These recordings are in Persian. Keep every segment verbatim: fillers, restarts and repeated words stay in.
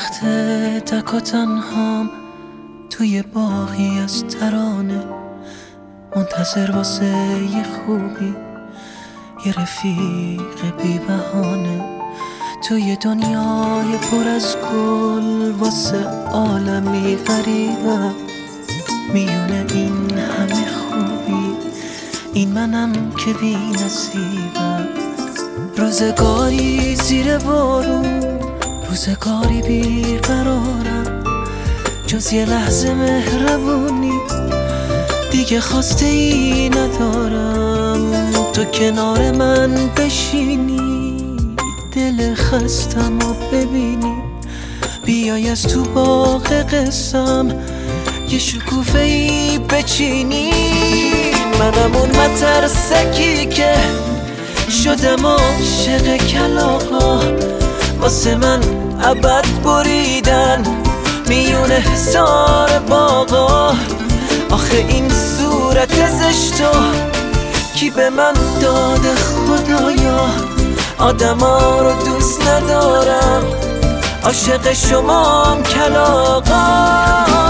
وقت تک و تنهام توی باغی از ترانه، منتظر واسه یه خوبی، یه رفیق بی بهانه، توی دنیای پر از گل واسه عالمی غریبه. میونه این همه خوبی، این منم که بی نصیبم. روزگاری زیر بارون، روزگاری بیقرارم، جز یه لحظه مهربونی دیگه خواسته ای ندارم. تو کنار من بشینی، دل خستم و ببینی، بیای از تو باغ قسم یه شکوفه ای بچینی. منم اون مترسکی که شدم عاشق کلاغا، واسه من ابد بریدن میون حصار باغا. آخه این صورت زشتو کی به من داده خدایا؟ آدما رو دوست ندارم، عاشق شمام کلاغا.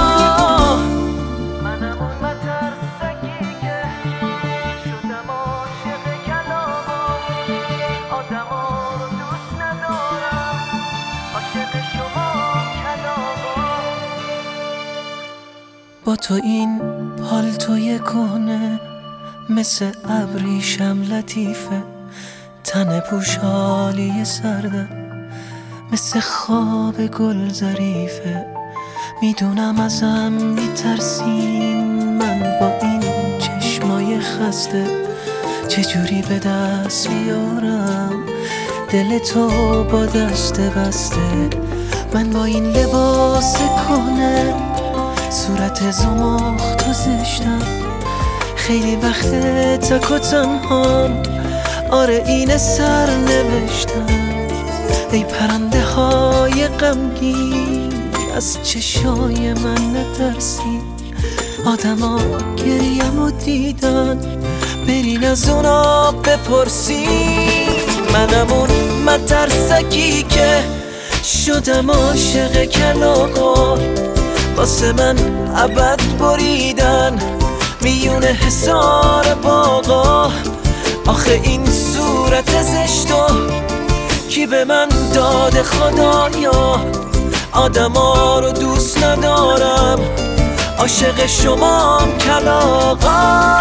با تو این پالتوی کهنه مثل ابریشم لطیفه، تن پوشالی سردم مثل خواب گل ظریفه. میدونم ازم میترسین، من با این چشمای خسته چجوری به دست بیارم دل تو با دست بسته. من با این لباس کهنه صورت زمخت و زشتم، خیلی وقت تک و تنهام، آره این سر نوشتم. ای پرنده های غمگین از چشای من نترسین، آدما گریم و دیدن برین از اونا بپرسین. منم اون مترسکی که شدم عاشق کلاغا، واسه من ابد بریدن میون حصار باغا. آخه این صورت زشتو کی به من داده خدایا؟ آدما رو دوست ندارم، عاشق شمام کلاغا.